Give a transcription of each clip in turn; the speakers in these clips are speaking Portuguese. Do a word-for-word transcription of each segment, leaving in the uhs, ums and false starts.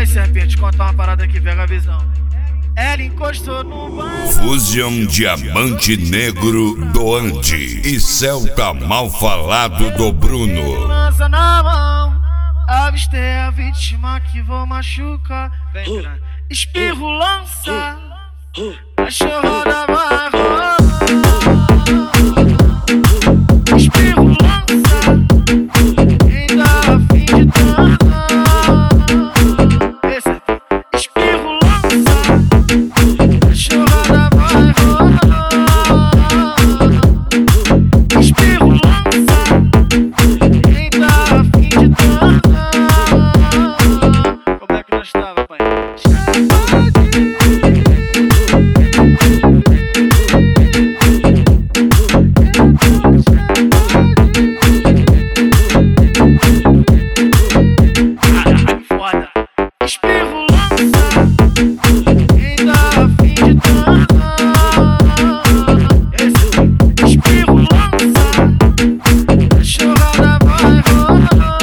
serpente, contar uma parada que pega a visão. Ela encostou no banco. Fusion Diamante Negro do Andi e Celta Mal Falado do Bruno. Lança na mão, avistei a vítima que vou machucar. Vem grande, espirro, lança, cachorro da barra. Espirro, lança, quem tá a fim de dançar. Espirro, lança, cachorro da barra. Espirro, lança, quem tá a fim de dançar. Como é que nós tava, pai? Caralho, foda. Espirro, lança, quem tá a fim de dançar. Esse espirro, lança, cachorra da barra.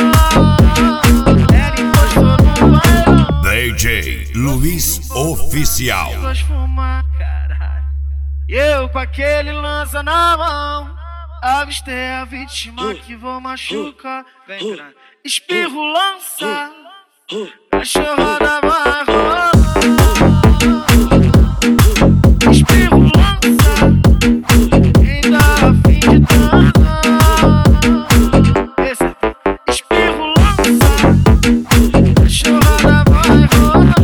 Ela encostou no bailão. D J Luiz Oficial. Gosto de fumar, caralho. E eu com aquele lança na mão, avistei a vítima que vou machucar. Vem grande, espirro, lança, cachorro da barra. Espirro, lança, quem tá a fim de dançar. Esse espirro, lança, cachorro da barra.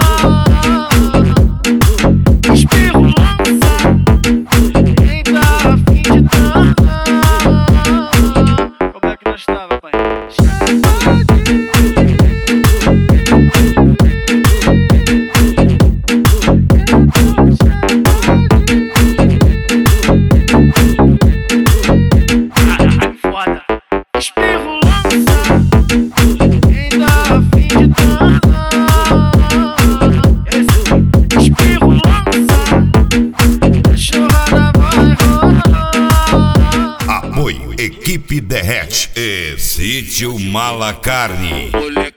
Espirro, lança, quem tá a fim de dançar. Como é que nós tava, pai? Caralho, foda. Espirro, lança, quem tá a fim de dançar. Esse espirro, lança, cachorra da barra. Apoio Equipe Derrete e Sítio Malacarne.